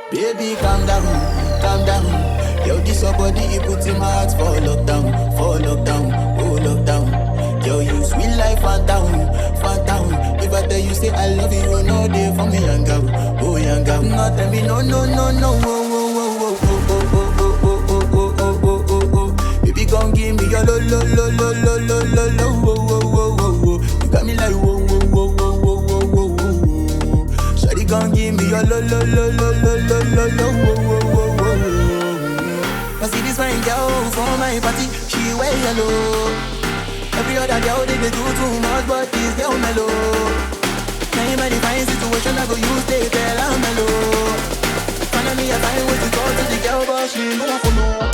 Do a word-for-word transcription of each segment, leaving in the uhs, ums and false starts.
Baby, calm down, calm down. Yo, this your body, it puts in my heart for lockdown, for lockdown, oh lockdown. Yo, you sweet life, phantom, phantom. If I tell you say I love you, you know they for me, young girl, oh young girl. No, tell me no, no, no, no, oh, oh, oh, oh, oh, oh, oh, oh, oh, oh, oh, oh, oh, oh. Baby, come give me your lo, lo, lo, lo, lo, lo, lo, lo, oh, oh, oh, oh, oh. You got me like whoa, whoa, whoa, whoa, whoa, whoa, whoa, whoa. Shawty, come give me your lo, lo, lo, lo, lo, lo, lo, lo, oh, oh, oh, oh. I see this fine girl for my party, she wear yellow. Every other girl they, they do too much, but this girl mellow. Now in my divine situation, I go use they tell I'm mellow. Finally I find way to talk to the girl, but she ain't gonna follow.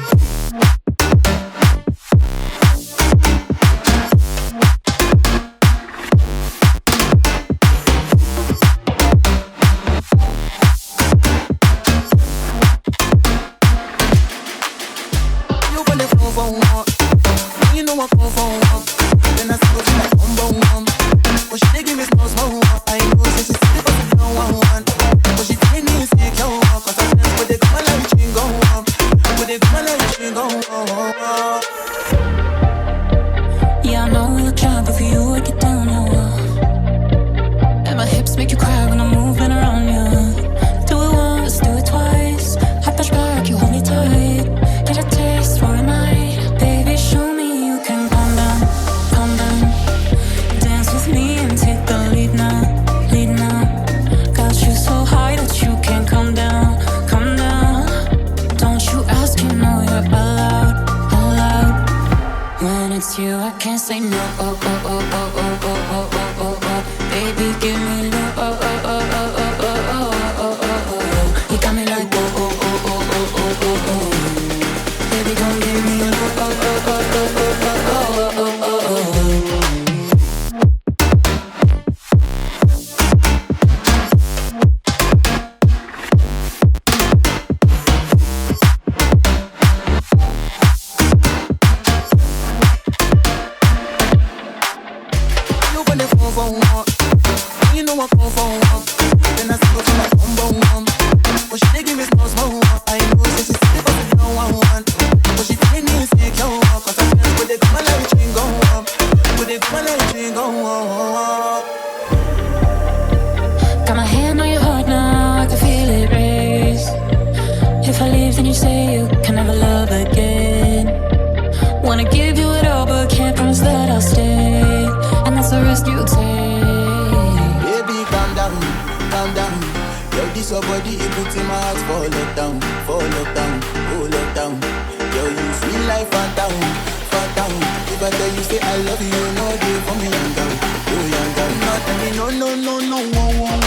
If I tell you say I love you, you know they for me, young girl, oh young girl. Not tell me no, no, no, no, no, no.